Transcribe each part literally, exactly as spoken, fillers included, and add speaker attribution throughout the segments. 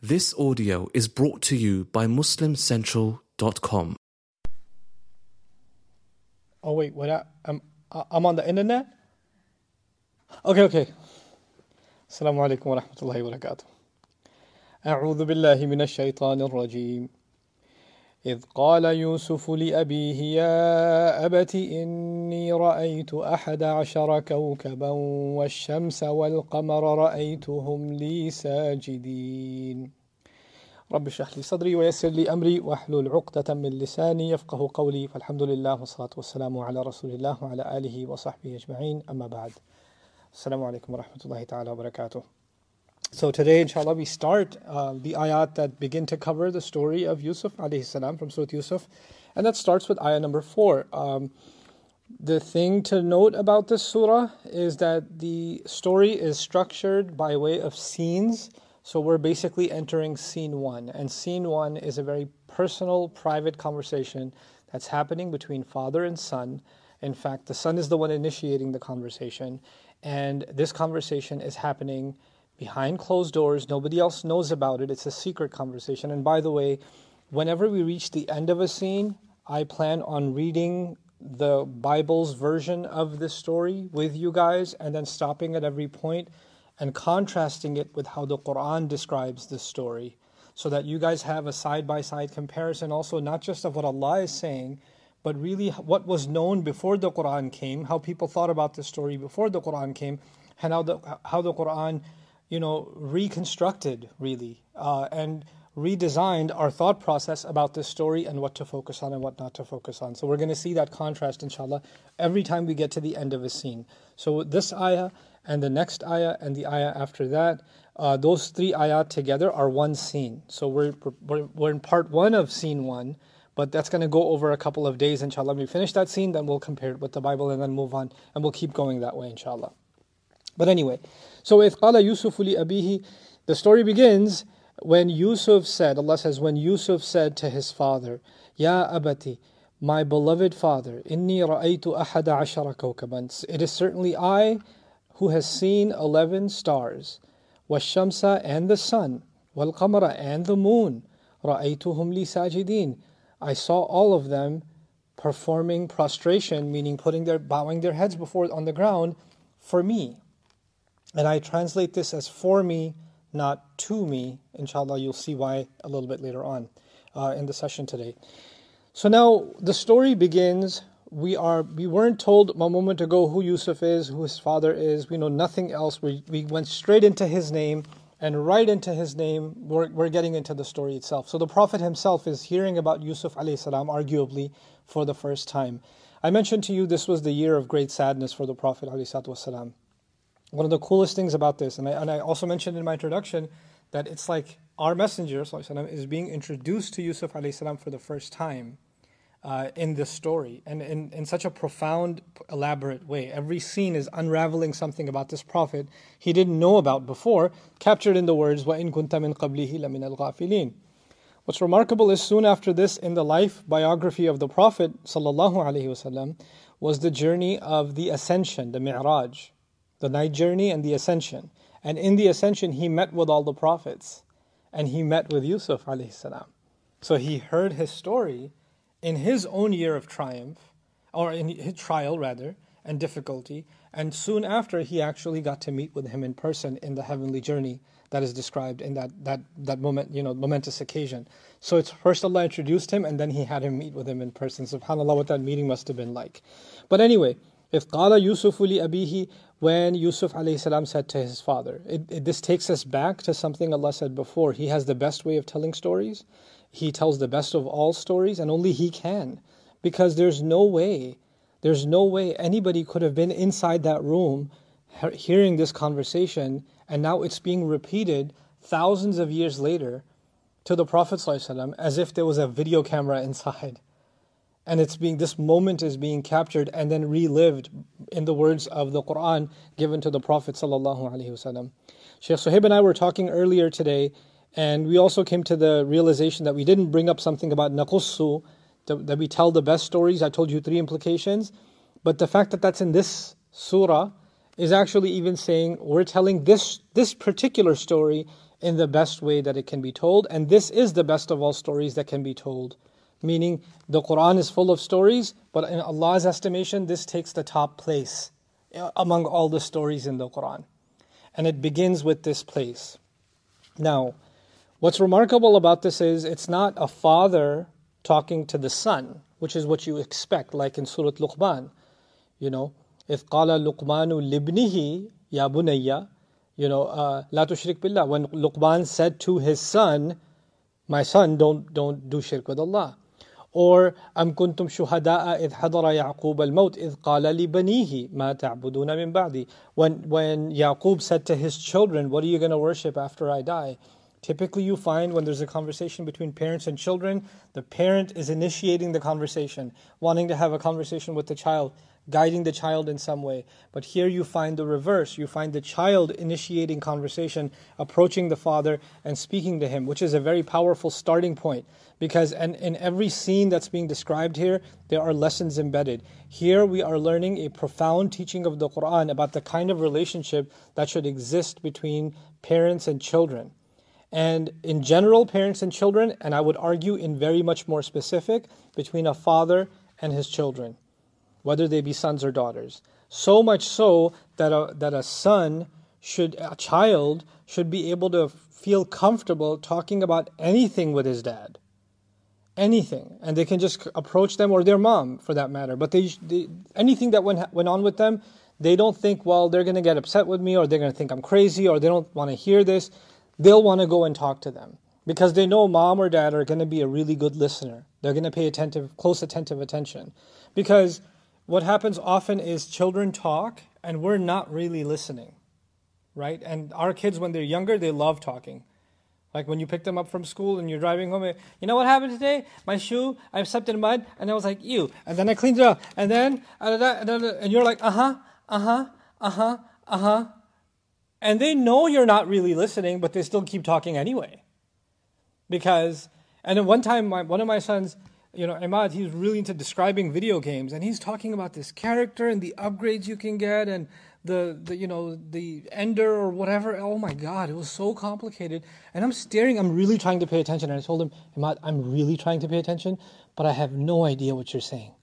Speaker 1: This audio is brought to you by muslim central dot com.
Speaker 2: Oh wait, what? I, I'm I'm on the internet. Okay, okay. Assalamu alaikum wa rahmatullahi wa barakatuh. أعوذ بالله من الشيطان الرجيم. إذ قال يوسف لأبيه يا أبت إني رأيت أحد عشر كوكبا والشمس والقمر رأيتهم لي ساجدين رب اشرح لي صدري ويسر لي أمري واحلل عقدة من لساني يفقه قولي فالحمد لله والصلاة والسلام على رسول الله وعلى آله وصحبه أجمعين أما بعد. Assalamu alaikum wa rahmatullahi ta'ala wa barakatuh. So today, inshallah, we start uh, the ayat that begin to cover the story of Yusuf alayhi salam from Surah Yusuf. And that starts with ayah number four. Um, the thing to note about this surah is that the story is structured by way of scenes. So we're basically entering scene one. And scene one is a very personal, private conversation that's happening between father and son. In fact, the son is the one initiating the conversation. And this conversation is happening behind closed doors. Nobody else knows about it. It's a secret conversation. And by the way, whenever we reach the end of a scene, I plan on reading the Bible's version of this story with you guys and then stopping at every point and contrasting it with how the Quran describes this story so that you guys have a side-by-side comparison also not just of what Allah is saying, but really what was known before the Quran came, how people thought about this story before the Quran came, and how the, how the Quran you know, reconstructed really uh, and redesigned our thought process about this story and what to focus on and what not to focus on. So we're going to see that contrast, inshallah, every time we get to the end of a scene. So this ayah and the next ayah and the ayah after that, uh, those three ayat together are one scene. So we're, we're, we're in part one of scene one, but that's going to go over a couple of days, inshallah. When we finish that scene, then we'll compare it with the Bible and then move on, and we'll keep going that way, inshallah. But anyway, so إِذْ قَالَ يُوسُفُ لِأَبِيهِ, the story begins when Yusuf said, Allah says, when Yusuf said to his father, Ya abati, my beloved father, inni ra'aytu ahada ashara kawkaban. It is certainly I who has seen eleven stars, wash-shamsa and the sun, wal-qamara and the moon, ra'aytuhum li sajidin. I saw all of them performing prostration, meaning putting their, bowing their heads before on the ground for me. And I translate this as for me, not to me. Inshallah, you'll see why a little bit later on uh, in the session today. So now the story begins. We are we weren't told a moment ago who Yusuf is, who his father is. We know nothing else. We we went straight into his name, and right into his name, we're, we're getting into the story itself. So the Prophet himself is hearing about Yusuf alayhi salam, arguably for the first time. I mentioned to you this was the year of great sadness for the Prophet alayhi salam. One of the coolest things about this, and I, and I also mentioned in my introduction, that it's like our messenger sallallahu is being introduced to Yusuf alayhi salam for the first time uh, in this story, and in, in such a profound, elaborate way. Every scene is unraveling something about this prophet he didn't know about before, captured in the words, وَإِن كُنْتَ مِن قَبْلِهِ لَمِنَ الْغَافِلِينَ. What's remarkable is soon after this, in the life biography of the Prophet sallallahu alaihi wasallam, was the journey of the ascension, the mi'raj, the night journey and the ascension. And in the ascension, he met with all the prophets. And he met with Yusuf alayhi salam. So he heard his story in his own year of triumph, or in his trial rather, and difficulty. And soon after, he actually got to meet with him in person in the heavenly journey that is described in that that that moment, you know, momentous occasion. So it's first Allah introduced him, and then he had him meet with him in person. SubhanAllah, what that meeting must have been like. But anyway, إِذْ قَالَ يُوسُفُ لِأَبِيهِ, when Yusuf alayhi salam said to his father. It, it, this takes us back to something Allah said before. He has the best way of telling stories. He tells the best of all stories, and only He can. Because there's no way, there's no way anybody could have been inside that room hearing this conversation, and now it's being repeated thousands of years later to the Prophet ﷺ as if there was a video camera inside. And it's being this moment is being captured and then relived in the words of the Quran given to the Prophet sallallahu alaihi wasallam. Sheikh Suhaib and I were talking earlier today, and we also came to the realization that we didn't bring up something about naqussu, that we tell the best stories. I told you three implications, but the fact that that's in this surah is actually even saying we're telling this this particular story in the best way that it can be told. And this is the best of all stories that can be told. Meaning, the Quran is full of stories, but in Allah's estimation, this takes the top place among all the stories in the Quran. And it begins with this place. Now, what's remarkable about this is it's not a father talking to the son, which is what you expect, like in Surah Luqman. You know, إِذْ قَالَ لُقْمَانُ لِبْنِهِ يَا بُنَيَّ, you know, uh, لَا تُشْرِكْ بِاللَّهِ. When Luqman said to his son, my son, don't don't do shirk with Allah. Or أَمْ كُنْتُمْ شُهَدَاءَ إِذْ حَضَرَ يَعْقُوبَ الْمَوْتِ إِذْ قَالَ لِبَنِيهِ مَا تَعْبُدُونَ مِنْ بَعْدِي. When, when Yaqub said to his children, what are you going to worship after I die? Typically you find when there's a conversation between parents and children, the parent is initiating the conversation, wanting to have a conversation with the child, guiding the child in some way. But here you find the reverse. You find the child initiating conversation, approaching the father and speaking to him, which is a very powerful starting point. Because and in every scene that's being described here, there are lessons embedded. Here we are learning a profound teaching of the Quran about the kind of relationship that should exist between parents and children. And in general, parents and children, and I would argue in very much more specific, between a father and his children, whether they be sons or daughters. So much so that a, that a son should, a child should be able to feel comfortable talking about anything with his dad. Anything. And they can just approach them, or their mom for that matter. But they, they anything that went, went on with them, they don't think, well, they're going to get upset with me, or they're going to think I'm crazy, or they don't want to hear this. They'll want to go and talk to them because they know mom or dad are going to be a really good listener. They're going to pay attentive, close attentive attention. Because what happens often is children talk and we're not really listening, right? And our kids, when they're younger, they love talking. Like when you pick them up from school and you're driving home, you know what happened today? My shoe, I stepped in mud, and I was like, ew. And then I cleaned it up. And then, and you're like, uh-huh, uh-huh, uh-huh, uh-huh. And they know you're not really listening, but they still keep talking anyway. Because, and then one time, my, one of my sons, you know, Imad, he was really into describing video games, and he's talking about this character and the upgrades you can get, and the, the you know, the ender or whatever. Oh my God, it was so complicated. And I'm staring, I'm really trying to pay attention. And I told him, Imad, I'm really trying to pay attention, but I have no idea what you're saying.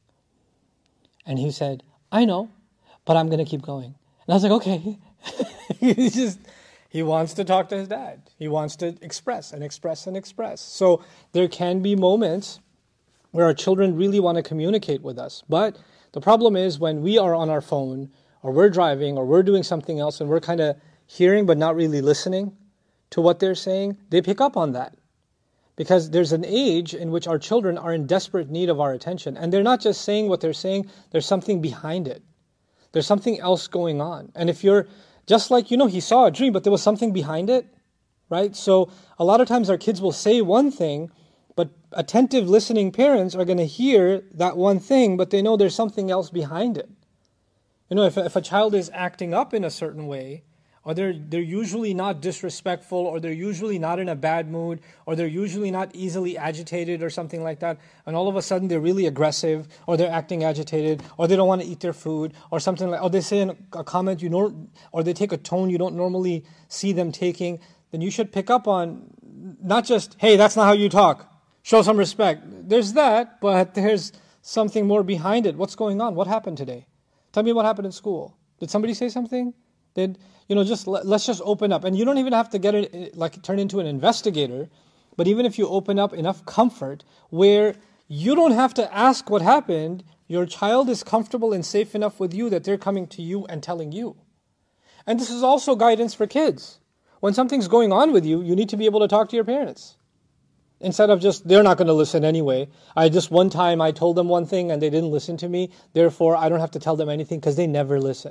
Speaker 2: And he said, I know, but I'm going to keep going. And I was like, okay. He just, he wants to talk to his dad. He wants to express and express and express. So there can be moments where our children really want to communicate with us. But the problem is when we are on our phone, or we're driving, or we're doing something else, and we're kind of hearing but not really listening to what they're saying, they pick up on that. Because there's an age in which our children are in desperate need of our attention. And they're not just saying what they're saying, there's something behind it. There's something else going on. And if you're, just like, you know, he saw a dream, but there was something behind it, right? So a lot of times our kids will say one thing, but attentive listening parents are going to hear that one thing, but they know there's something else behind it. You know, if, if a child is acting up in a certain way, or they're, they're usually not disrespectful, or they're usually not in a bad mood, or they're usually not easily agitated or something like that, and all of a sudden they're really aggressive, or they're acting agitated, or they don't want to eat their food, or something like, or they say a comment you know, or they take a tone you don't normally see them taking, then you should pick up on not just, hey, that's not how you talk, show some respect. There's that, but there's something more behind it. What's going on? What happened today? Tell me what happened in school. Did somebody say something? Did, you know, just let, let's just open up. And you don't even have to get it, like turn into an investigator, but even if you open up enough comfort where you don't have to ask what happened, your child is comfortable and safe enough with you that they're coming to you and telling you. And this is also guidance for kids. When something's going on with you, you need to be able to talk to your parents. Instead of just, they're not going to listen anyway. I just, one time I told them one thing and they didn't listen to me, therefore I don't have to tell them anything because they never listen.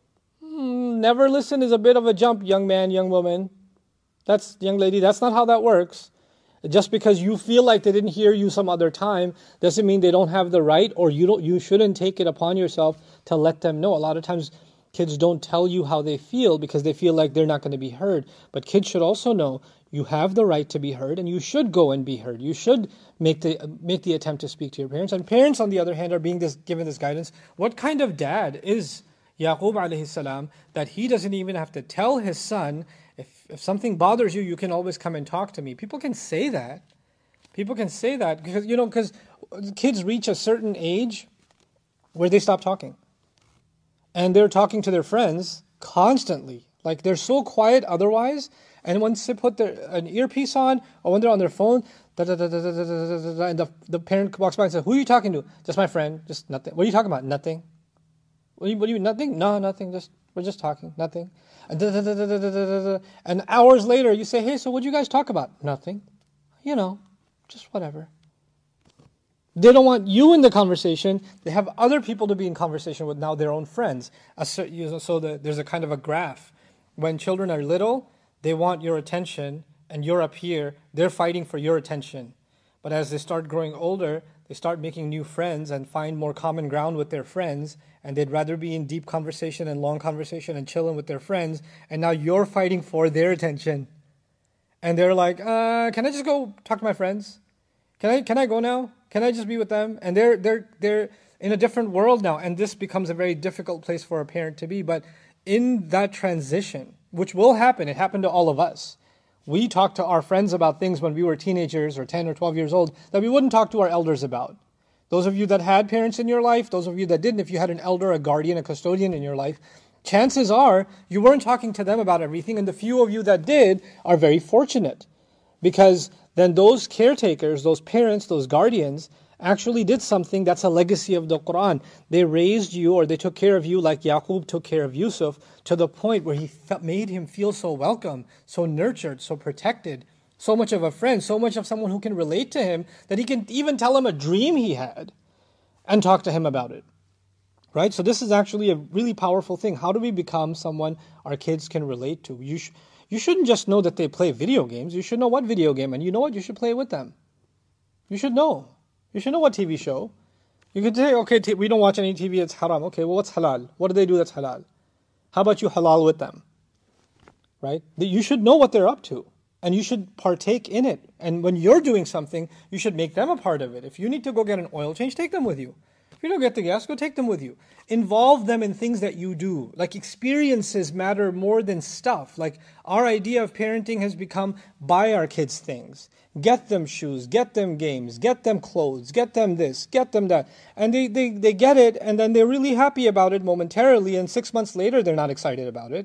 Speaker 2: Mm, never listen is a bit of a jump, young man, young woman. That's, young lady, that's not how that works. Just because you feel like they didn't hear you some other time doesn't mean they don't have the right, or you don't. You shouldn't take it upon yourself to let them know. A lot of times kids don't tell you how they feel because they feel like they're not going to be heard. But kids should also know you have the right to be heard, and you should go and be heard. You should make the make the attempt to speak to your parents. And parents, on the other hand, are being this, given this guidance. What kind of dad is Yaqub alayhi salam that he doesn't even have to tell his son, if if something bothers you, you can always come and talk to me. People can say that. People can say that because, you know, because kids reach a certain age where they stop talking. And they're talking to their friends constantly. Like they're so quiet otherwise. And once they put their, an earpiece on or when they're on their phone, da, da, da, da, da, da, da, da, and the, the parent walks by and says, who are you talking to? Just my friend. Just nothing. What are you talking about? Nothing. What do you, what do you nothing? No, nothing. Just we're just talking. Nothing. And, da, da, da, da, da, da, da, da. And hours later you say, hey, so what did you guys talk about? Nothing. You know, just whatever. They don't want you in the conversation. They have other people to be in conversation with, now their own friends. So the, there's a kind of a graph. When children are little, they want your attention, and you're up here. They're fighting for your attention. But as they start growing older, they start making new friends and find more common ground with their friends, and they'd rather be in deep conversation and long conversation and chilling with their friends, and now you're fighting for their attention. And they're like, uh, can I just go talk to my friends? Can I can I go now? Can I just be with them? And they're they're they're in a different world now, and this becomes a very difficult place for a parent to be. But in that transition, which will happen, it happened to all of us. We talked to our friends about things when we were teenagers or ten or twelve years old that we wouldn't talk to our elders about. Those of you that had parents in your life, those of you that didn't, if you had an elder, a guardian, a custodian in your life, chances are you weren't talking to them about everything, and the few of you that did are very fortunate, because then those caretakers, those parents, those guardians actually did something that's a legacy of the Quran. They raised you, or they took care of you like Yaqub took care of Yusuf, to the point where he felt, made him feel so welcome, so nurtured, so protected, so much of a friend, so much of someone who can relate to him, that he can even tell him a dream he had and talk to him about it. Right? So this is actually a really powerful thing. How do we become someone our kids can relate to? You sh- You shouldn't just know that they play video games. You should know what video game. And you know what? You should play with them. You should know. You should know what T V show. You could say, okay, t- we don't watch any T V, it's haram. Okay, well, what's halal? What do they do that's halal? How about you halal with them? Right? You should know what they're up to. And you should partake in it. And when you're doing something, you should make them a part of it. If you need to go get an oil change, take them with you. If you don't get the gas, go take them with you. Involve them in things that you do. Like experiences matter more than stuff. Like our idea of parenting has become buy our kids things. Get them shoes, get them games, get them clothes, get them this, get them that. And they, they, they get it, and then they're really happy about it momentarily, and six months later they're not excited about it.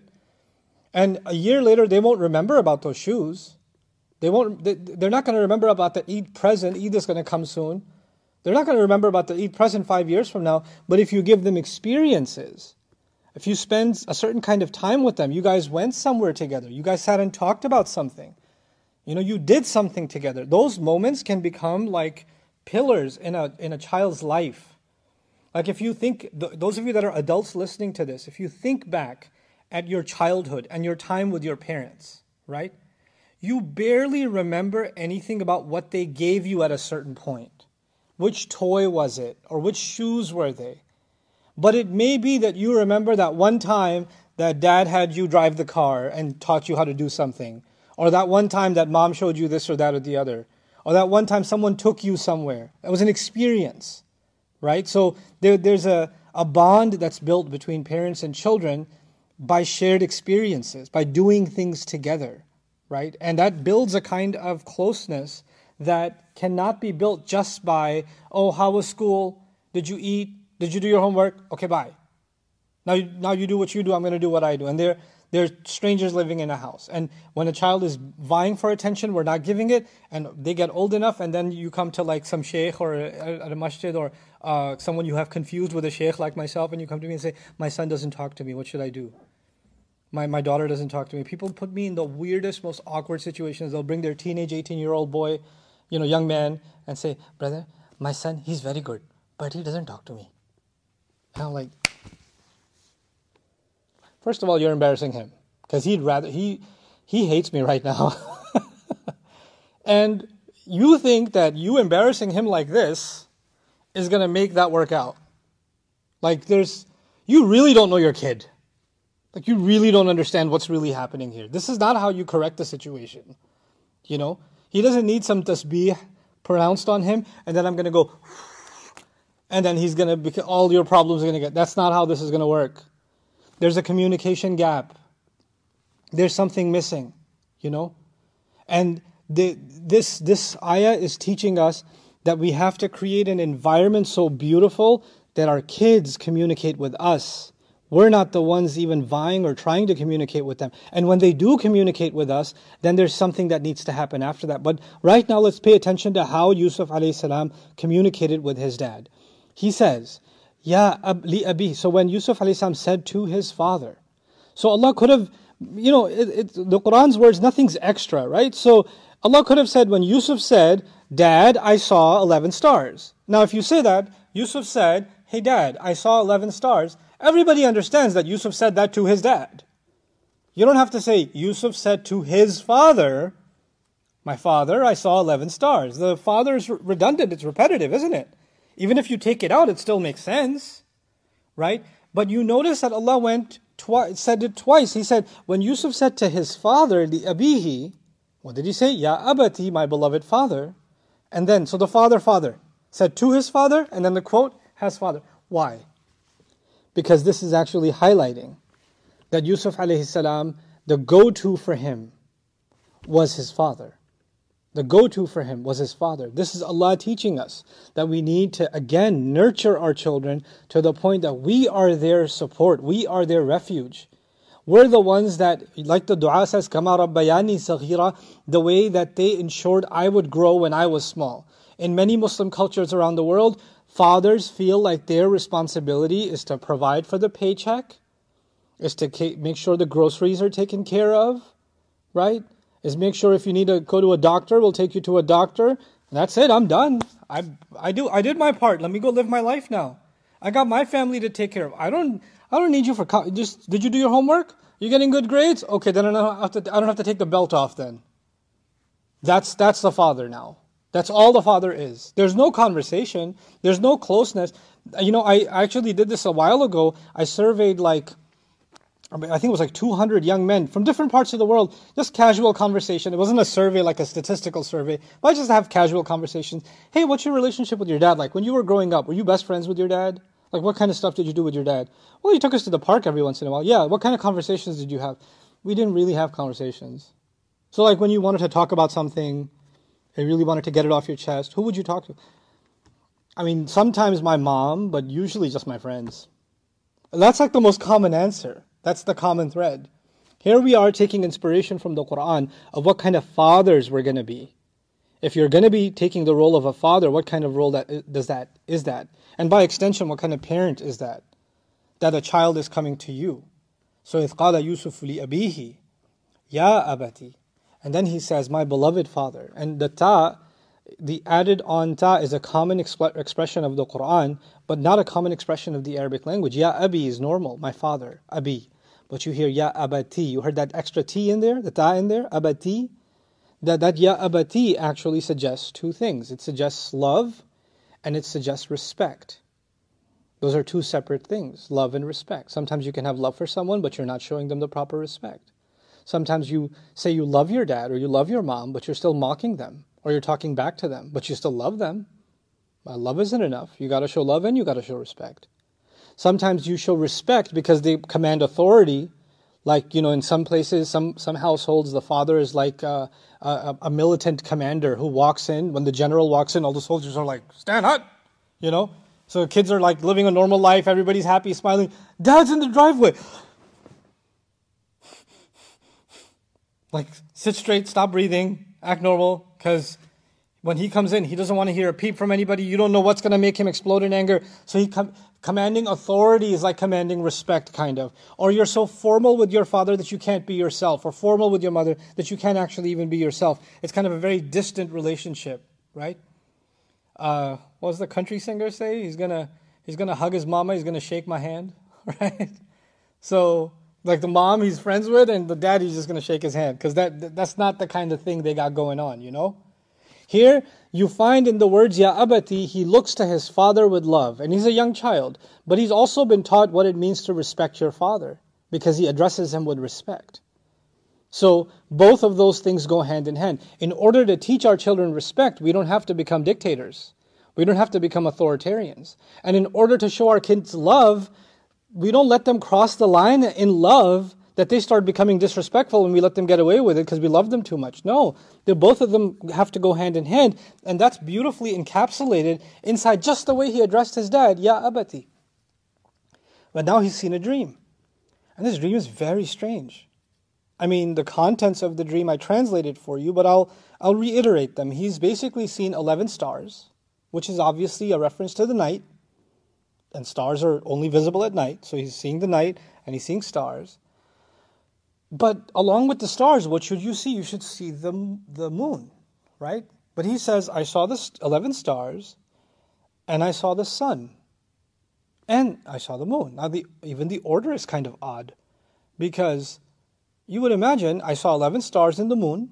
Speaker 2: And a year later they won't remember about those shoes. They won't, they, they're not going to remember about the Eid present. Eid is going to come soon. They're not going to remember about the Eid present five years from now, but if you give them experiences, if you spend a certain kind of time with them, you guys went somewhere together, you guys sat and talked about something, you know, you did something together, those moments can become like pillars in a in a child's life. Like if you think, th- those of you that are adults listening to this, if you think back at your childhood and your time with your parents, right? You barely remember anything about what they gave you at a certain point. Which toy was it? Or which shoes were they? But it may be that you remember that one time that dad had you drive the car and taught you how to do something. Or that one time that mom showed you this or that or the other. Or that one time someone took you somewhere. It was an experience, right? So there, there's a, a bond that's built between parents and children by shared experiences, by doing things together, right? And that builds a kind of closeness that cannot be built just by, oh, how was school? Did you eat? Did you do your homework? Okay, bye. Now, you, now you do what you do, I'm going to do what I do. And they're, they're strangers living in a house. And when a child is vying for attention, we're not giving it, and they get old enough, and then you come to like some sheikh or at a masjid or uh, someone you have confused with a sheikh like myself, and you come to me and say, my son doesn't talk to me, what should I do? My my daughter doesn't talk to me. People put me in the weirdest, most awkward situations. They'll bring their teenage eighteen-year-old boy, you know, young man, and say, brother, my son, he's very good, but he doesn't talk to me. And I'm like, first of all, you're embarrassing him, because he'd rather, he, he hates me right now. And you think that you embarrassing him like this is going to make that work out. Like there's, you really don't know your kid. Like you really don't understand what's really happening here. This is not how you correct the situation. You know, he doesn't need some tasbih pronounced on him, and then I'm going to go, and then he's going to, all your problems are going to get, that's not how this is going to work. There's a communication gap. There's something missing. you know. And the, this this ayah is teaching us that we have to create an environment so beautiful that our kids communicate with us. We're not the ones even vying or trying to communicate with them. And when they do communicate with us, then there's something that needs to happen after that. But right now, let's pay attention to how Yusuf alayhi salam communicated with his dad. He says, Ya ab li abi. So when Yusuf alayhi salam said to his father, so Allah could have, you know, it, it, the Quran's words, nothing's extra, right? So Allah could have said, when Yusuf said, Dad, I saw eleven stars. Now if you say that, Yusuf said, hey Dad, I saw eleven stars. Everybody understands that Yusuf said that to his dad. You don't have to say, Yusuf said to his father, my father, I saw eleven stars. The father is redundant, it's repetitive, isn't it? Even if you take it out, it still makes sense, right? But you notice that Allah went twice, said it twice. He said, when Yusuf said to his father, the abihi, what did he say? Ya abati, my beloved father. And then, so the father, father, said to his father, and then the quote has father. Why? Because this is actually highlighting that Yusuf alayhi salam, the go-to for him was his father. The go-to for him was his father. This is Allah teaching us that we need to, again, nurture our children to the point that we are their support. We are their refuge. We're the ones that, like the dua says, Kama Rabbayani Saghira, the way that they ensured I would grow when I was small. In many Muslim cultures around the world, fathers feel like their responsibility is to provide for the paycheck, is to make sure the groceries are taken care of, right? Is make sure if you need to go to a doctor, we'll take you to a doctor. And that's it, I'm done. I I do I did my part. Let me go live my life now. I got my family to take care of. I don't I don't need you for co- just did you do your homework? You getting good grades? Okay, then I don't have to I don't have to take the belt off then. That's that's the father now. That's all the father is. There's no conversation. There's no closeness. You know, I actually did this a while ago. I surveyed like, I think it was like two hundred young men from different parts of the world. Just casual conversation. It wasn't a survey like a statistical survey. But I just have casual conversations. Hey, what's your relationship with your dad like? When you were growing up, were you best friends with your dad? Like what kind of stuff did you do with your dad? Well, he took us to the park every once in a while. Yeah, what kind of conversations did you have? We didn't really have conversations. So like when you wanted to talk about something, you really wanted to get it off your chest, who would you talk to? I mean, sometimes my mom, but usually just my friends. That's like the most common answer. That's the common thread. Here we are taking inspiration from the Quran of what kind of fathers we're going to be. If you're going to be taking the role of a father, what kind of role that does that is that? And by extension, what kind of parent is that? That a child is coming to you. So إِذْ قَالَ يُوسُفُ لِأَبِيهِ يَا أَبَتِي. And then he says, my beloved father. And the ta, the added on ta is a common exp- expression of the Quran, but not a common expression of the Arabic language. Ya abi is normal, my father, abi. But you hear ya abati. You heard that extra t in there, the ta in there, abati. That, that ya abati actually suggests two things. It suggests love and it suggests respect. Those are two separate things, love and respect. Sometimes you can have love for someone, but you're not showing them the proper respect. Sometimes you say you love your dad or you love your mom, but you're still mocking them. Or you're talking back to them, but you still love them. Well, love isn't enough. You got to show love and you got to show respect. Sometimes you show respect because they command authority. Like, you know, in some places, some, some households, the father is like a, a, a militant commander who walks in. When the general walks in, all the soldiers are like, stand up, you know. So kids are like living a normal life. Everybody's happy, smiling. Dad's in the driveway. Like, sit straight, stop breathing, act normal, because when he comes in, he doesn't want to hear a peep from anybody. You don't know what's going to make him explode in anger. So he com- commanding authority is like commanding respect, kind of. Or you're so formal with your father that you can't be yourself, or formal with your mother that you can't actually even be yourself. It's kind of a very distant relationship, right? Uh, what does the country singer say? He's gonna he's gonna hug his mama. He's gonna shake my hand, right? So. Like the mom he's friends with and the dad he's just going to shake his hand because that that's not the kind of thing they got going on, you know. Here you find in the words Ya Abati, he looks to his father with love and he's a young child, but he's also been taught what it means to respect your father because he addresses him with respect. So both of those things go hand in hand. In order to teach our children respect, we don't have to become dictators. We don't have to become authoritarians. And in order to show our kids love, we don't let them cross the line in love that they start becoming disrespectful and we let them get away with it because we love them too much. No, they both of them have to go hand in hand, and that's beautifully encapsulated inside just the way he addressed his dad, Ya Abati. But now he's seen a dream, and this dream is very strange. I mean, the contents of the dream I translated for you, but I'll I'll reiterate them. He's basically seen eleven stars, which is obviously a reference to the night, and stars are only visible at night, so he's seeing the night and he's seeing stars. But along with the stars, what should you see? You should see the, the moon, right? But he says, I saw the eleven stars, and I saw the sun, and I saw the moon. Now, the, even the order is kind of odd, because you would imagine I saw eleven stars in the moon,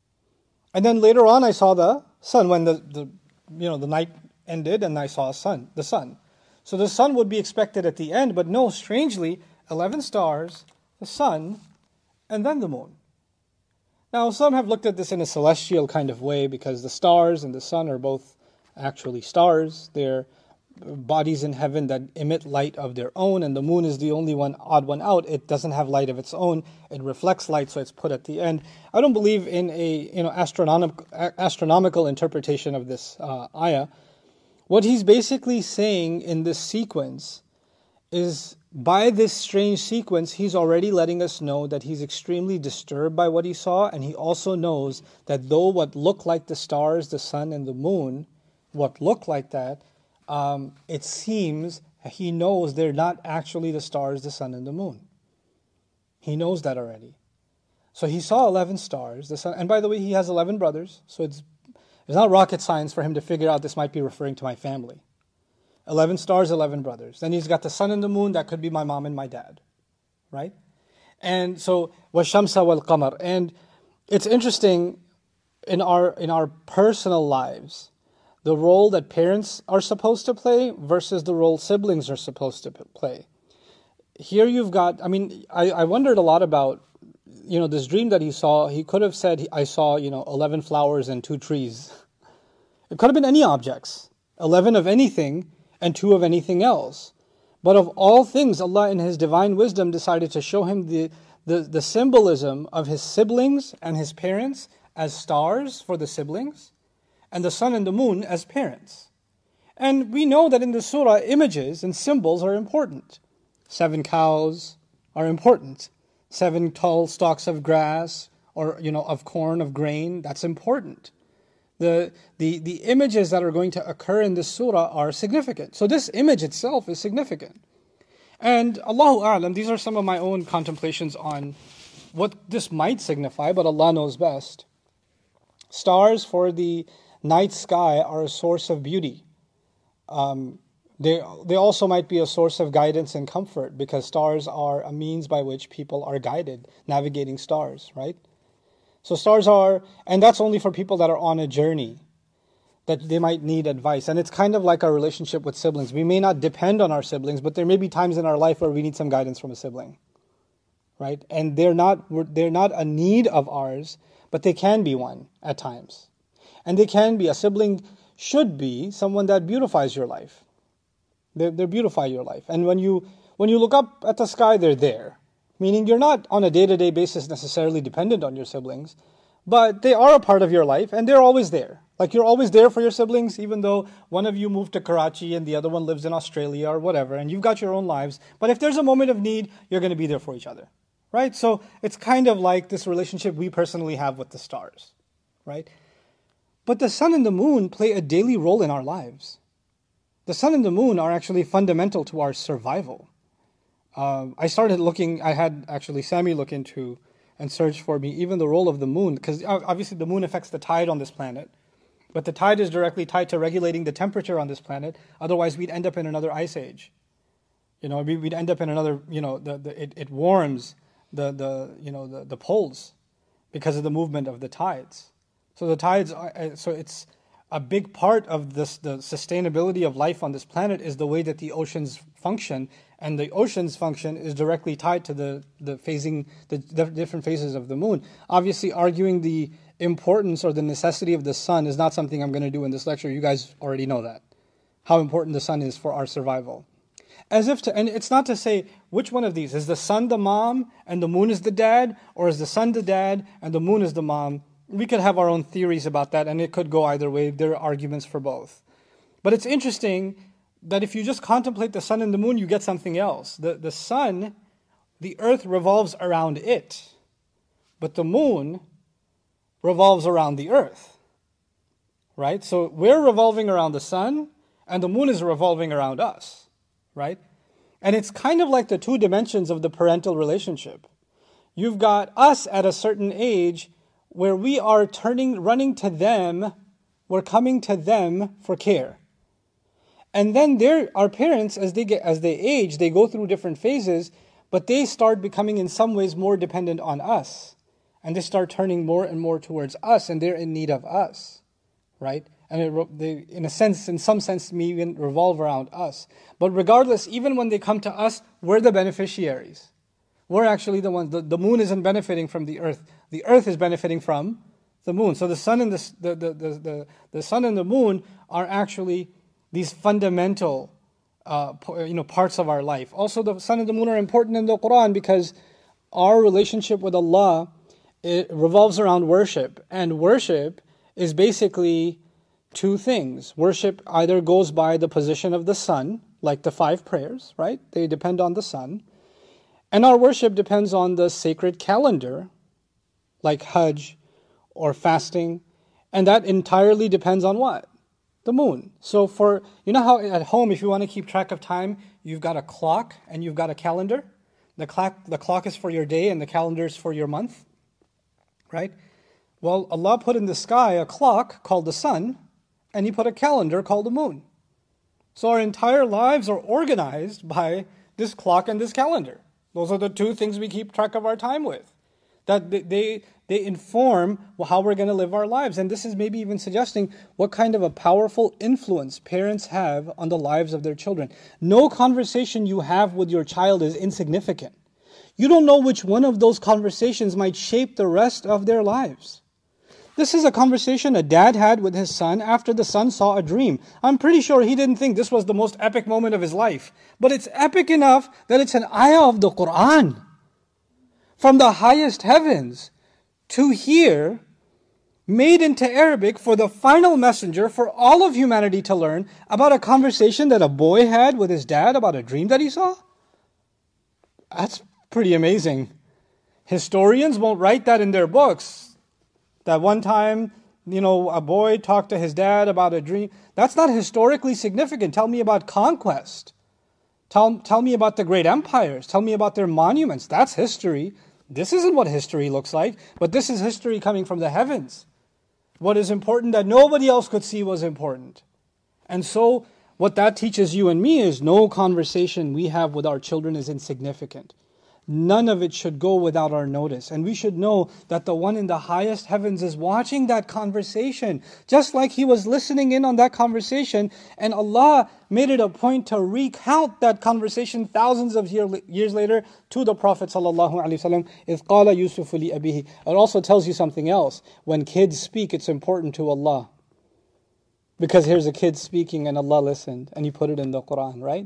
Speaker 2: and then later on I saw the sun when the, the you know the night ended, and I saw a sun, the sun. So the sun would be expected at the end, but no, strangely, eleven stars, the sun, and then the moon. Now, some have looked at this in a celestial kind of way because the stars and the sun are both actually stars. They're bodies in heaven that emit light of their own, and the moon is the only one, odd one out. It doesn't have light of its own. It reflects light, so it's put at the end. I don't believe in a you know astronomical astronomical interpretation of this uh, ayah. What he's basically saying in this sequence is, by this strange sequence, he's already letting us know that he's extremely disturbed by what he saw, and he also knows that though what look like the stars, the sun, and the moon, what look like that, um, it seems he knows they're not actually the stars, the sun, and the moon. He knows that already. So he saw eleven stars, the sun, and by the way, he has eleven brothers, so it's it's not rocket science for him to figure out this might be referring to my family. eleven stars, eleven brothers. Then he's got the sun and the moon, that could be my mom and my dad, right? And so, وَالشَّمْسَ وَالْقَمَرِ. And it's interesting, in our in our personal lives, the role that parents are supposed to play versus the role siblings are supposed to play. Here you've got, I mean, I, I wondered a lot about, you know, this dream that he saw. He could have said, I saw, you know, eleven flowers and two trees. It could have been any objects, eleven of anything, and two of anything else. But of all things, Allah in His divine wisdom decided to show him the, the, the symbolism of his siblings and his parents as stars for the siblings, and the sun and the moon as parents. And we know that in the surah, images and symbols are important. Seven cows are important. Seven tall stalks of grass, or you know, of corn, of grain, that's important. The, the, the images that are going to occur in this surah are significant. So this image itself is significant. And Allahu A'lam, these are some of my own contemplations on what this might signify, but Allah knows best. Stars for the night sky are a source of beauty. Um, they, they also might be a source of guidance and comfort, because stars are a means by which people are guided, navigating stars, right? So stars are, and that's only for people that are on a journey, that they might need advice. And it's kind of like our relationship with siblings. We may not depend on our siblings, but there may be times in our life where we need some guidance from a sibling, right? And they're not, they're not a need of ours, but they can be one at times. And they can be, a sibling should be someone that beautifies your life. They they beautify your life. And when you when you look up at the sky, they're there. Meaning you're not on a day-to-day basis necessarily dependent on your siblings, but they are a part of your life and they're always there. Like you're always there for your siblings, even though one of you moved to Karachi and the other one lives in Australia or whatever, and you've got your own lives. But if there's a moment of need, you're going to be there for each other, right? So it's kind of like this relationship we personally have with the stars, right? But the sun and the moon play a daily role in our lives. The sun and the moon are actually fundamental to our survival. Um, I started looking, I had actually Sammy look into and search for me even the role of the moon, because obviously the moon affects the tide on this planet, but the tide is directly tied to regulating the temperature on this planet. Otherwise, we'd end up in another ice age. You know, we'd end up in another, you know, the, the, it, it warms the, the, you know, the, the poles because of the movement of the tides. So the tides, are, so it's a big part of this, the sustainability of life on this planet is the way that the oceans function. And the ocean's function is directly tied to the, the phasing, the different phases of the moon. Obviously, arguing the importance or the necessity of the sun is not something I'm going to do in this lecture. You guys already know that, how important the sun is for our survival. As if to, and it's not to say which one of these. Is the sun the mom and the moon is the dad? Or is the sun the dad and the moon is the mom? We could have our own theories about that, and it could go either way. There are arguments for both. But it's interesting that if you just contemplate the sun and the moon, you get something else. The, the sun, the earth revolves around it. But the moon revolves around the earth. Right? So we're revolving around the sun, and the moon is revolving around us. Right? And it's kind of like the two dimensions of the parental relationship. You've got us at a certain age where we are turning, running to them, we're coming to them for care. And then there, our parents, as they get, as they age, they go through different phases, but they start becoming in some ways more dependent on us. And they start turning more and more towards us, and they're in need of us. Right? And it, they, in a sense, in some sense, may even revolve around us. But regardless, even when they come to us, we're the beneficiaries. We're actually the ones. The, the moon isn't benefiting from the earth. The earth is benefiting from the moon. So the sun and the the the the, the, the sun and the moon are actually these fundamental, uh, you know, parts of our life. Also, the sun and the moon are important in the Quran because our relationship with Allah, it revolves around worship, and worship is basically two things. Worship either goes by the position of the sun, like the five prayers, right? They depend on the sun. And our worship depends on the sacred calendar, like Hajj or fasting. And that entirely depends on what? The moon. So for, you know how at home, if you want to keep track of time, you've got a clock and you've got a calendar? The clock, the clock is for your day and the calendar is for your month, right? Well, Allah put in the sky a clock called the sun, and He put a calendar called the moon. So our entire lives are organized by this clock and this calendar. Those are the two things we keep track of our time with. That they they inform how we're going to live our lives. And this is maybe even suggesting what kind of a powerful influence parents have on the lives of their children. No conversation you have with your child is insignificant. You don't know which one of those conversations might shape the rest of their lives. This is a conversation a dad had with his son after the son saw a dream. I'm pretty sure he didn't think this was the most epic moment of his life. But it's epic enough that it's an ayah of the Quran. From the highest heavens to here, made into Arabic for the final messenger for all of humanity to learn about a conversation that a boy had with his dad about a dream that he saw. That's pretty amazing. Historians won't write that in their books. That one time, you know, a boy talked to his dad about a dream. That's not historically significant. Tell me about conquest. Tell, tell me about the great empires. Tell me about their monuments. That's history. This isn't what history looks like, but this is history coming from the heavens. What is important that nobody else could see was important. And so, what that teaches you and me is no conversation we have with our children is insignificant. None of it should go without our notice. And we should know that the one in the highest heavens is watching that conversation. Just like He was listening in on that conversation. And Allah made it a point to recount that conversation thousands of year, years later to the Prophet ﷺ. إِذْ قَالَ يُوسُفُ لِأَبِيهِ. It also tells you something else. When kids speak, it's important to Allah. Because here's a kid speaking and Allah listened. And He put it in the Quran, right?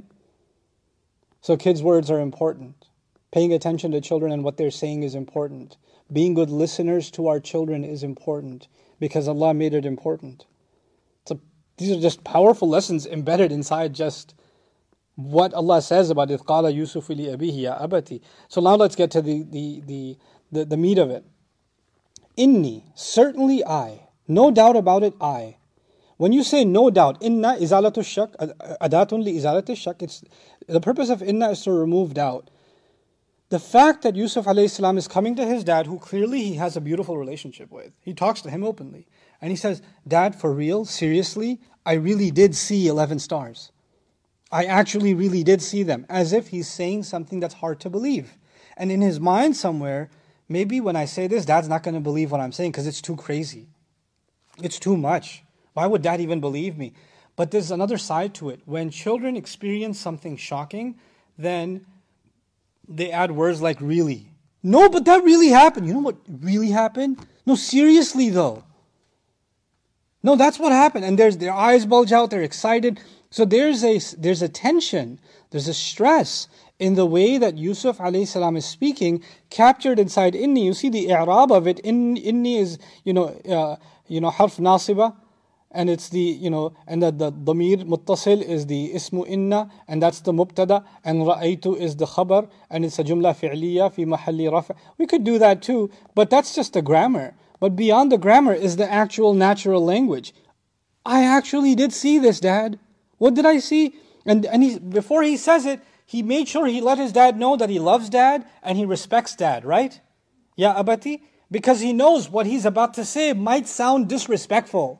Speaker 2: So kids' words are important. Paying attention to children and what they're saying is important. Being good listeners to our children is important because Allah made it important. So these are just powerful lessons embedded inside just what Allah says about إِذْ قَالَ يُوسُفُ لِأَبِيهِ يَا أَبَتِ. So now let's get to the, the, the, the, the meat of it. Inni, certainly I, no doubt about it I. When you say no doubt, inna izalatu shak, adatun li izalatu shak, it's the purpose of inna is to remove doubt. The fact that Yusuf alayhi salam is coming to his dad, who clearly he has a beautiful relationship with. He talks to him openly. And he says, Dad, for real, seriously, I really did see eleven stars. I actually really did see them. As if he's saying something that's hard to believe. And in his mind somewhere, maybe when I say this, Dad's not going to believe what I'm saying because it's too crazy. It's too much. Why would Dad even believe me? But there's another side to it. When children experience something shocking, then they add words like really. No, but that really happened. You know what really happened? No, seriously though. No, that's what happened. And there's their eyes bulge out, they're excited. So there's a there's a tension, there's a stress in the way that Yusuf alayhi salam is speaking, captured inside inni. You see the i'rab of it. In, inni is, you know, uh, you know, harf nasiba, and it's the, you know, and the, the damir muttasil is the ismu inna, and that's the mubtada, and ra'aytu is the khabar, and it's a jumla fi'liya fi mahalli rafa. We could do that too, but that's just the grammar. But beyond the grammar is the actual natural language. I actually did see this, Dad. What did I see? And and he, before he says it, he made sure he let his dad know that he loves Dad and he respects Dad, right? Ya abati? Because he knows what he's about to say might sound disrespectful.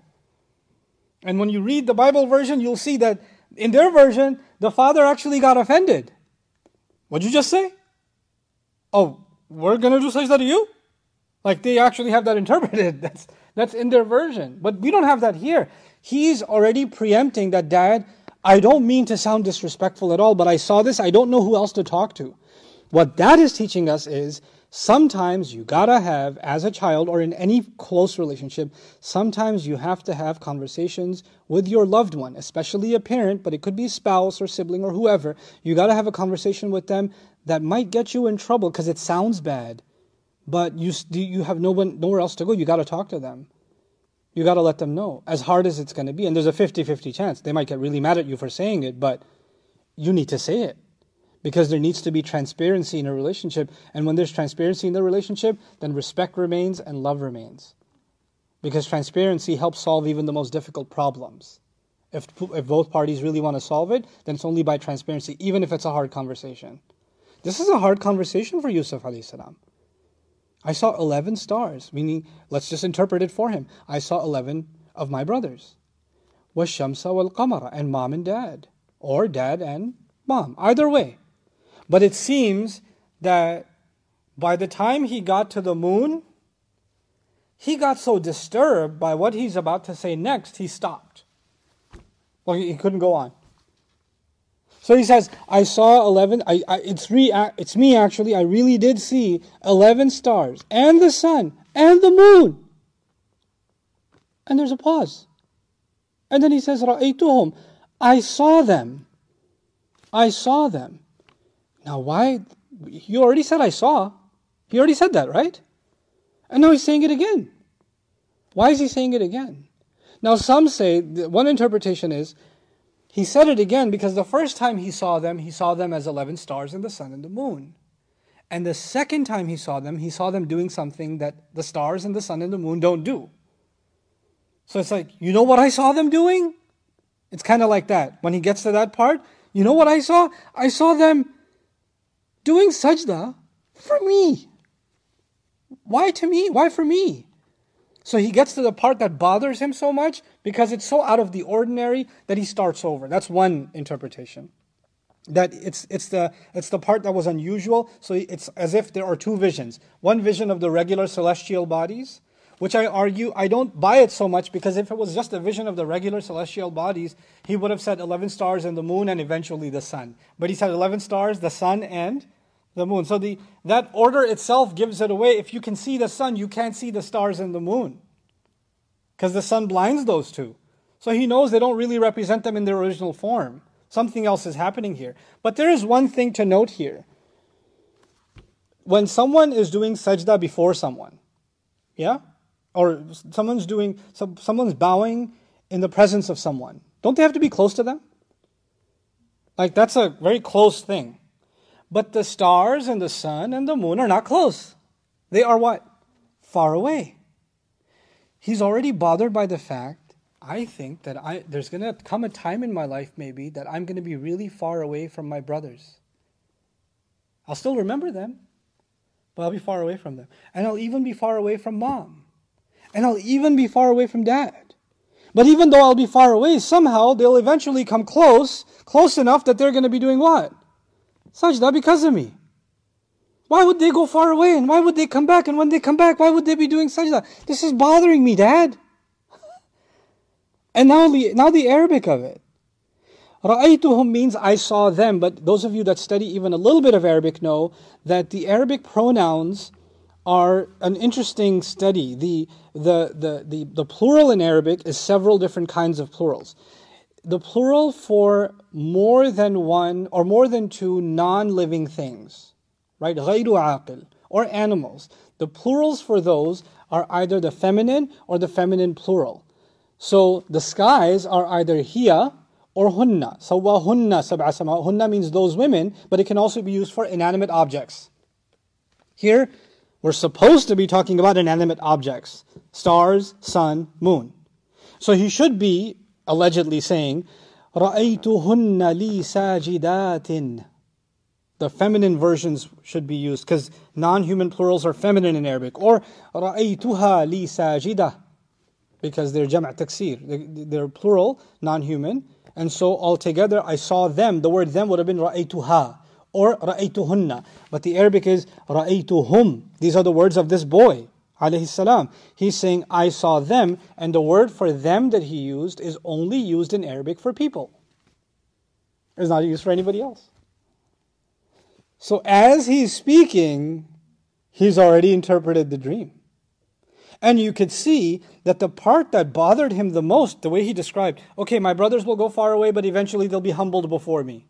Speaker 2: And when you read the Bible version, you'll see that in their version, the father actually got offended. What'd you just say? Oh, we're going to do sajda to you? Like they actually have that interpreted. That's that's in their version. But we don't have that here. He's already preempting that, Dad, I don't mean to sound disrespectful at all, but I saw this, I don't know who else to talk to. What that is teaching us is sometimes you gotta have, as a child or in any close relationship, sometimes you have to have conversations with your loved one, especially a parent, but it could be a spouse or sibling or whoever. You gotta have a conversation with them that might get you in trouble because it sounds bad. But you you have no one, nowhere else to go. You got to talk to them. You got to let them know, as hard as it's going to be. And there's a fifty-fifty chance. They might get really mad at you for saying it, but you need to say it. Because there needs to be transparency in a relationship. And when there's transparency in the relationship, then respect remains and love remains. Because transparency helps solve even the most difficult problems. If, if both parties really want to solve it, then it's only by transparency, even if it's a hard conversation. This is a hard conversation for Yusuf alayhi salam. I saw eleven stars, meaning, let's just interpret it for him. I saw eleven of my brothers. وَالشَّمْسَ وَالْقَمَرَ, and mom and dad. Or dad and mom, either way. But it seems that by the time he got to the moon, he got so disturbed by what he's about to say next, he stopped. Well, he couldn't go on. So he says, I saw eleven, I, I, it's, re, it's me actually, I really did see eleven stars, and the sun, and the moon. And there's a pause. And then he says, رَأَيْتُهُمْ, I saw them. I saw them. Now why, you already said I saw. He already said that, right? And now he's saying it again. Why is he saying it again? Now some say, one interpretation is, he said it again because the first time he saw them, he saw them as eleven stars in the sun and the moon. And the second time he saw them, he saw them doing something that the stars and the sun and the moon don't do. So it's like, you know what I saw them doing? It's kind of like that. When he gets to that part, you know what I saw? I saw them doing sajda for me. Why to me? Why for me? So he gets to the part that bothers him so much because it's so out of the ordinary that he starts over. That's one interpretation. That it's it's the it's the part that was unusual. So it's as if there are two visions. One vision of the regular celestial bodies, which I argue, I don't buy it so much because if it was just a vision of the regular celestial bodies, he would have said eleven stars and the moon and eventually the sun. But he said eleven stars, the sun and the moon. So the that order itself gives it away. If you can see the sun, you can't see the stars and the moon. Because the sun blinds those two. So he knows they don't really represent them in their original form. Something else is happening here. But there is one thing to note here. When someone is doing sajda before someone, yeah? Or someone's doing, someone's bowing in the presence of someone, don't they have to be close to them? Like that's a very close thing. But the stars and the sun and the moon are not close. They are what? Far away. He's already bothered by the fact, I think that I there's going to come a time in my life maybe that I'm going to be really far away from my brothers. I'll still remember them, but I'll be far away from them. And I'll even be far away from mom. And I'll even be far away from dad. But even though I'll be far away, somehow they'll eventually come close, close enough that they're going to be doing what? Sajda because of me. Why would they go far away and why would they come back? And when they come back, why would they be doing sajda? This is bothering me, Dad. And now the, now the Arabic of it. رَأَيْتُهُمْ means I saw them. But those of you that study even a little bit of Arabic know that the Arabic pronouns are an interesting study. The, the, the, the, the plural in Arabic is several different kinds of plurals. The plural for more than one or more than two non-living things, right? غَيْرُ عَاقِل, or animals. The plurals for those are either the feminine or the feminine plural. So the skies are either hiya or hunna. Sawwahunna sab'a sama. Hunna means those women, but it can also be used for inanimate objects. Here, we're supposed to be talking about inanimate objects. Stars, sun, moon. So he should be allegedly saying, رَأَيْتُهُنَّ لِي سَاجِدَاتٍ. The feminine versions should be used because non-human plurals are feminine in Arabic. Or رَأَيْتُهَا لِي سَاجِدَةٍ, because they're jam' taksir. They're plural, non-human. And so altogether, I saw them. The word them would have been رَأَيْتُهَا or رَأَيْتُهُنَّ. But the Arabic is رَأَيْتُهُمْ. These are the words of this boy, alayhi salam. He's saying, I saw them. And the word for them that he used is only used in Arabic for people. It's not used for anybody else. So as he's speaking, he's already interpreted the dream. And you could see that the part that bothered him the most, the way he described, okay, my brothers will go far away, but eventually they'll be humbled before me.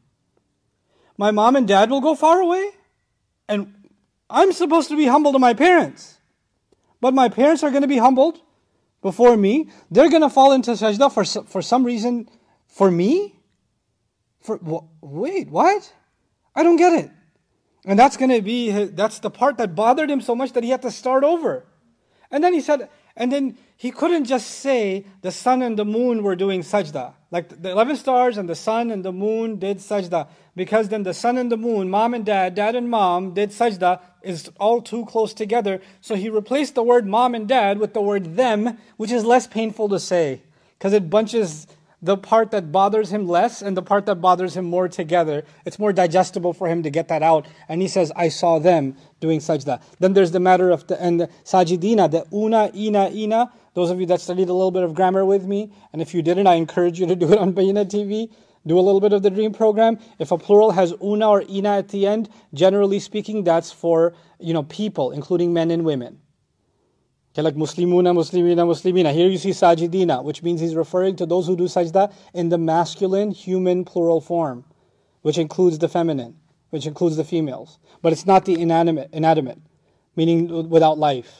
Speaker 2: My mom and dad will go far away, and I'm supposed to be humble to my parents. But my parents are going to be humbled before me. They're going to fall into sajda for, for some reason for me? For Wait, what? I don't get it. And that's going to be, that's the part that bothered him so much that he had to start over. And then he said, and then he couldn't just say the sun and the moon were doing sajda. Like the eleven stars and the sun and the moon did sajda. Because then the sun and the moon, mom and dad, dad and mom did sajda is all too close together. So he replaced the word mom and dad with the word them, which is less painful to say. Because it bunches the part that bothers him less and the part that bothers him more together. It's more digestible for him to get that out. And he says, I saw them doing sajda. Then there's the matter of the, and the sajidina, the una, ina, ina. Those of you that studied a little bit of grammar with me, and if you didn't, I encourage you to do it on Bayyinah T V. Do a little bit of the dream program. If a plural has una or ina at the end, generally speaking, that's for, you know, people, including men and women. Okay, like muslimuna, muslimina, muslimina. Here you see sajidina, which means he's referring to those who do sajda in the masculine, human, plural form, which includes the feminine, which includes the females. But it's not the inanimate, inanimate, meaning without life.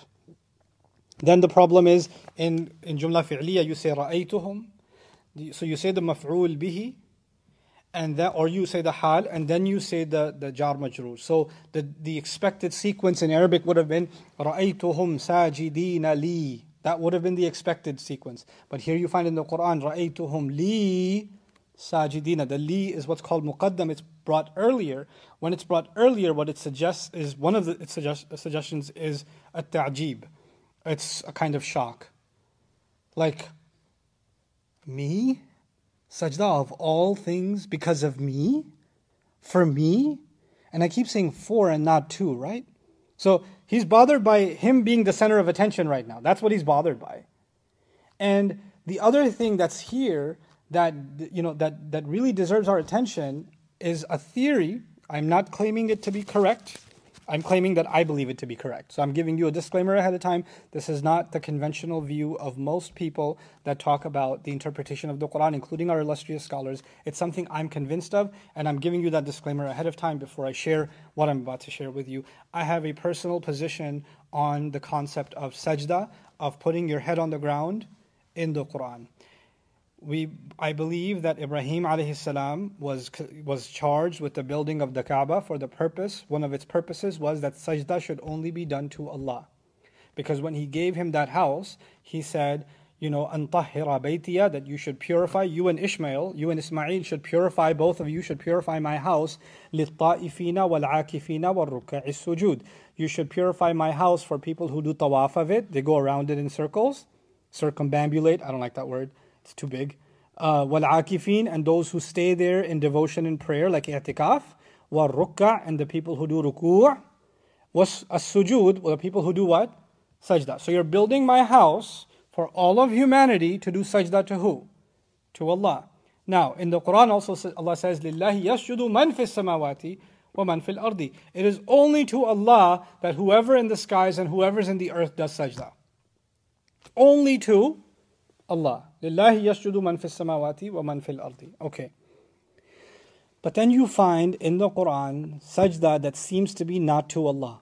Speaker 2: Then the problem is, in, in jumla fi'liya, you say ra'aytuhum. So you say the maf'ul bihi, and that, or you say the hal, and then you say the, the jar majroor. So the, the expected sequence in Arabic would have been رَأَيْتُهُمْ سَاجِدِينَ لِي. That would have been the expected sequence. But here you find in the Quran, رَأَيْتُهُمْ لِي سَاجِدِينَ. The li is what's called muqaddam. It's brought earlier. When it's brought earlier, what it suggests is, one of the its suggest, suggestions is a ta'jib. It's a kind of shock. Like, me? Sajda of all things because of me? For me? And I keep saying for and not to, right? So he's bothered by him being the center of attention right now. That's what he's bothered by. And the other thing that's here that, you know, that, that really deserves our attention is a theory. I'm not claiming it to be correct. I'm claiming that I believe it to be correct. So I'm giving you a disclaimer ahead of time. This is not the conventional view of most people that talk about the interpretation of the Quran, including our illustrious scholars. It's something I'm convinced of, and I'm giving you that disclaimer ahead of time before I share what I'm about to share with you. I have a personal position on the concept of sajda, of putting your head on the ground in the Quran. We, I believe that Ibrahim alayhi salam was was charged with the building of the Kaaba for the purpose, one of its purposes was that sajda should only be done to Allah. Because when he gave him that house, he said, you know, antahira baytiya, that you should purify, you and Ishmael, you and Ismail should purify, both of you should purify my house, لِلطَّائِفِينَ وَالْعَاكِفِينَ وَالرُّكَّعِ السُّجُودِ. You should purify my house for people who do tawaf of it, they go around it in circles, circumambulate, I don't like that word, it's too big. Uh, وَالْعَاكِفِينَ, and those who stay there in devotion and prayer like i'tikaf. وَالرُّكَّعِ, and the people who do ruku'. وَالسُّجُود, the people who do what? Sajda. So you're building my house for all of humanity to do sajda to who? To Allah. Now, in the Quran also Allah says, لِلَّهِ يَسْجُدُ مَنْ فِي السَّمَاوَاتِ وَمَنْ فِي الْأَرْضِ. It is only to Allah that whoever in the skies and whoever's in the earth does sajda. Only to Allah. لِلَّهِ يَسْجُدُ مَنْ فِي السَّمَاوَاتِ وَمَنْ فِي الْأَرْضِ. Okay. But then you find in the Quran sajda that seems to be not to Allah.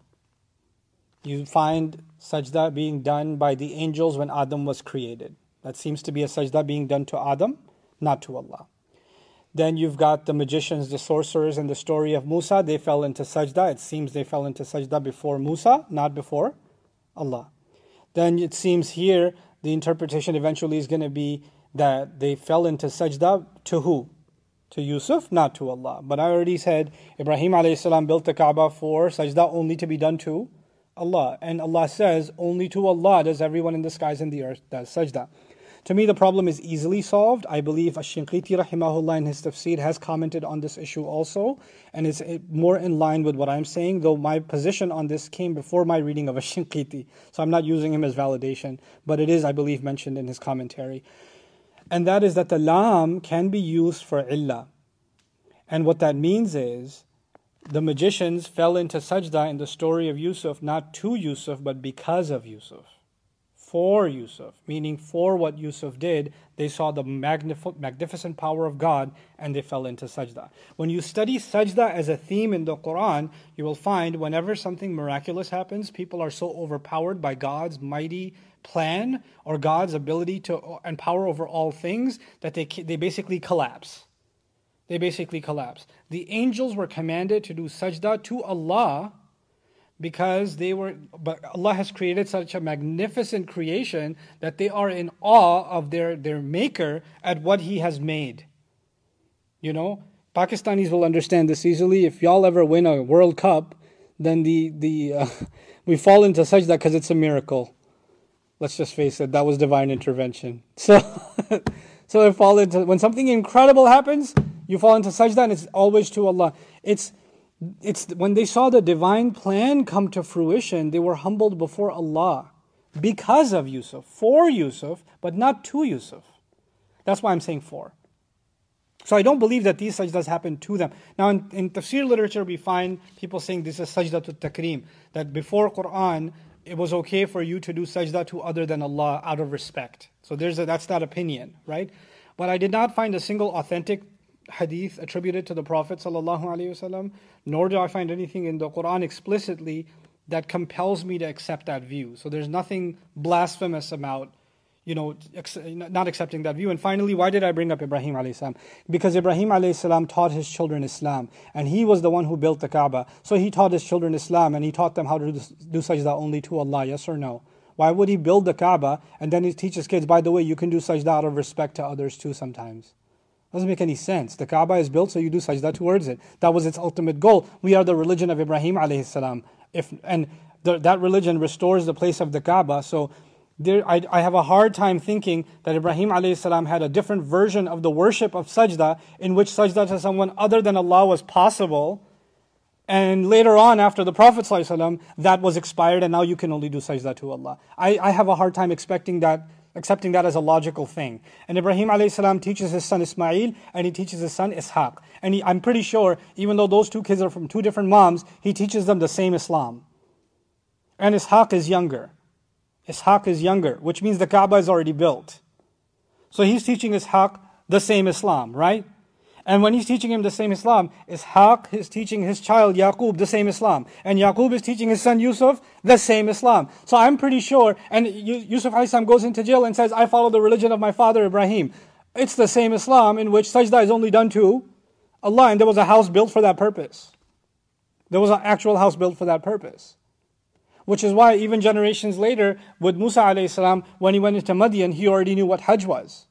Speaker 2: You find sajda being done by the angels when Adam was created. That seems to be a sajda being done to Adam, not to Allah. Then you've got the magicians, the sorcerers in the story of Musa. They fell into sajda. It seems they fell into sajda before Musa, not before Allah. Then it seems here the interpretation eventually is going to be that they fell into sajda to who? To Yusuf, not to Allah. But I already said Ibrahim alayhi salam built the Kaaba for sajda only to be done to Allah. And Allah says only to Allah does everyone in the skies and the earth does sajda. To me, the problem is easily solved. I believe Ash-Shinqiti rahimahullah in his tafsir has commented on this issue also, and it's more in line with what I'm saying, though my position on this came before my reading of Ash-Shinqiti, so I'm not using him as validation, but it is, I believe, mentioned in his commentary. And that is that the lam can be used for illah. And what that means is, the magicians fell into sajda in the story of Yusuf, not to Yusuf, but because of Yusuf. For Yusuf, meaning for what Yusuf did, they saw the magnif- magnificent power of God and they fell into sajda. When you study sajda as a theme in the Quran, you will find whenever something miraculous happens, people are so overpowered by God's mighty plan or God's ability to and power over all things that they they basically collapse. They basically collapse. The angels were commanded to do sajda to Allah because they were, but Allah has created such a magnificent creation that they are in awe of their, their maker at what He has made. You know, Pakistanis will understand this easily. If y'all ever win a World Cup, then the, the uh, we fall into sajda because it's a miracle. Let's just face it, that was divine intervention. So, so I fall into, when something incredible happens, you fall into sajda and it's always to Allah. It's It's when they saw the divine plan come to fruition, they were humbled before Allah because of Yusuf, for Yusuf, but not to Yusuf. That's why I'm saying for. So I don't believe that these sajdas happen to them. Now in, in tafsir literature, we find people saying this is sajda to takreem, that before Quran, it was okay for you to do sajda to other than Allah out of respect. So there's a, that's that opinion, right? But I did not find a single authentic hadith attributed to the Prophet ﷺ, nor do I find anything in the Quran explicitly that compels me to accept that view. So there's nothing blasphemous about, you know, ex- not accepting that view. And finally, why did I bring up Ibrahim alayhi salam? Because Ibrahim alayhi salam taught his children Islam, and he was the one who built the Kaaba. So he taught his children Islam, and he taught them how to do, do sajda only to Allah, yes or no? Why would he build the Kaaba, and then he teaches kids, by the way, you can do sajda out of respect to others too sometimes? Doesn't make any sense. The Kaaba is built so you do sajda towards it. That was its ultimate goal. We are the religion of Ibrahim alayhi salam. If, and the, that religion restores the place of the Kaaba. So there, I, I have a hard time thinking that Ibrahim alayhi salam had a different version of the worship of sajda in which sajda to someone other than Allah was possible. And later on, after the Prophet ﷺ, that was expired and now you can only do sajda to Allah. I, I have a hard time expecting that accepting that as a logical thing. And Ibrahim alayhi salam teaches his son Ismail and he teaches his son Ishaq. And he, I'm pretty sure, even though those two kids are from two different moms, he teaches them the same Islam. And Ishaq is younger. Ishaq is younger, which means the Kaaba is already built. So he's teaching Ishaq the same Islam, right? And when he's teaching him the same Islam, Ishaq is teaching his child Yaqub the same Islam. And Yaqub is teaching his son Yusuf the same Islam. So I'm pretty sure, and Yusuf alayhi salam goes into jail and says, I follow the religion of my father Ibrahim. It's the same Islam in which sajda is only done to Allah. And there was a house built for that purpose. There was an actual house built for that purpose. Which is why even generations later, with Musa alayhi salam, when he went into Madian, he already knew what Hajj was.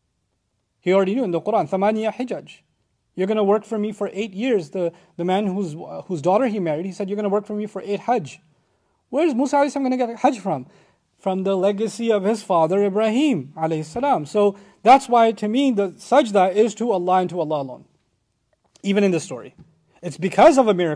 Speaker 2: He already knew in the Quran, Thamaniya Hijaj. You're going to work for me for eight years. The, the man whose, uh, whose daughter he married, he said, you're going to work for me for eight Hajj. Where is Musa alayhi salam going to get Hajj from? From the legacy of his father Ibrahim alayhi salam. So that's why to me the sajda is to Allah and to Allah alone. Even in this story. It's because of a miracle,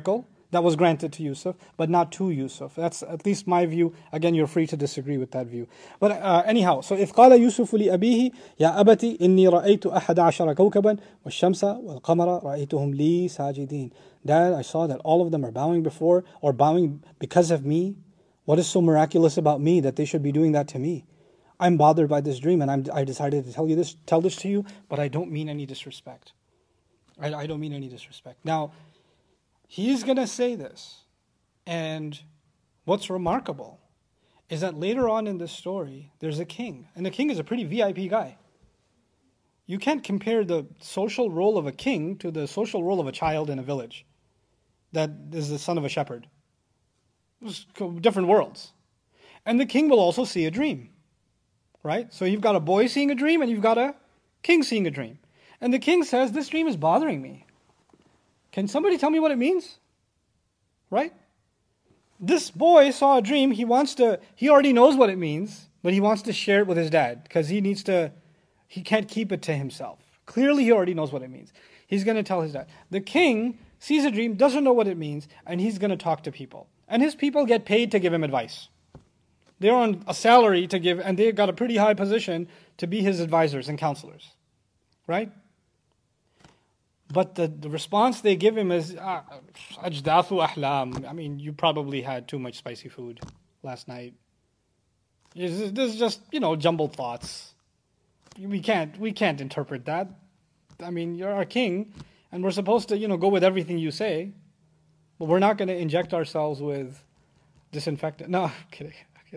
Speaker 2: that was granted to Yusuf, but not to Yusuf. That's at least my view. Again, you're free to disagree with that view. But uh, anyhow, so إذ قال يوسف لأبيه يا أبت إني رأيت أحد عشر كوكبا والشمس والقمر رأيتهم لي ساجدين. Dad, I saw that all of them are bowing before or bowing because of me. What is so miraculous about me that they should be doing that to me? I'm bothered by this dream, and I'm, I decided to tell you this, tell this to you, but I don't mean any disrespect. I, I don't mean any disrespect. Now, he's going to say this, and what's remarkable is that later on in this story, there's a king, and the king is a pretty V I P guy. You can't compare the social role of a king to the social role of a child in a village that is the son of a shepherd. It's different worlds. And the king will also see a dream. Right? So you've got a boy seeing a dream and you've got a king seeing a dream. And the king says, this dream is bothering me. Can somebody tell me what it means? Right? This boy saw a dream. He wants to, he already knows what it means, but he wants to share it with his dad because he needs to, he can't keep it to himself. Clearly he already knows what it means. He's going to tell his dad. The king sees a dream, doesn't know what it means, and he's going to talk to people. And his people get paid to give him advice. They're on a salary to give, and they've got a pretty high position to be his advisors and counselors. Right? But the, the response they give him is, ajdathu ahlam. I mean, you probably had too much spicy food last night. This is just, you know, jumbled thoughts. We can't, we can't interpret that. I mean, you're our king, and we're supposed to, you know, go with everything you say. But we're not going to inject ourselves with disinfectant. No, I'm kidding.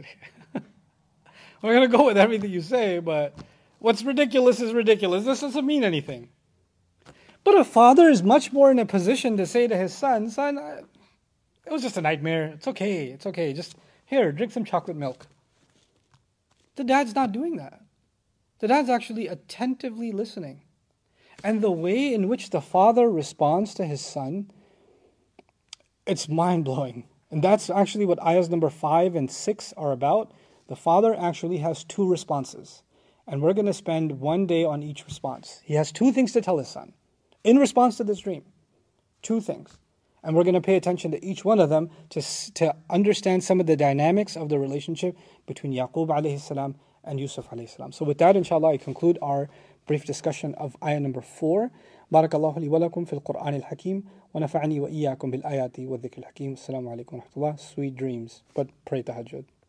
Speaker 2: We're going to go with everything you say, but what's ridiculous is ridiculous. This doesn't mean anything. But a father is much more in a position to say to his son, son, it was just a nightmare. It's okay. It's okay. Just here, drink some chocolate milk. The dad's not doing that. The dad's actually attentively listening. And the way in which the father responds to his son, it's mind-blowing. And that's actually what ayahs number five and six are about. The father actually has two responses. And we're going to spend one day on each response. He has two things to tell his son in response to this dream. Two things. And we're going to pay attention to each one of them to, to understand some of the dynamics of the relationship between Yaqub alayhi salam and Yusuf alayhi salam. So with that, inshallah, I conclude our brief discussion of ayah number four. بارك الله لي ولكم في القرآن الحكيم ونفعني وإياكم بالآيات والذكر الحكيم. السلام عليكم ورحمة الله. Sweet dreams, but pray tahajjud.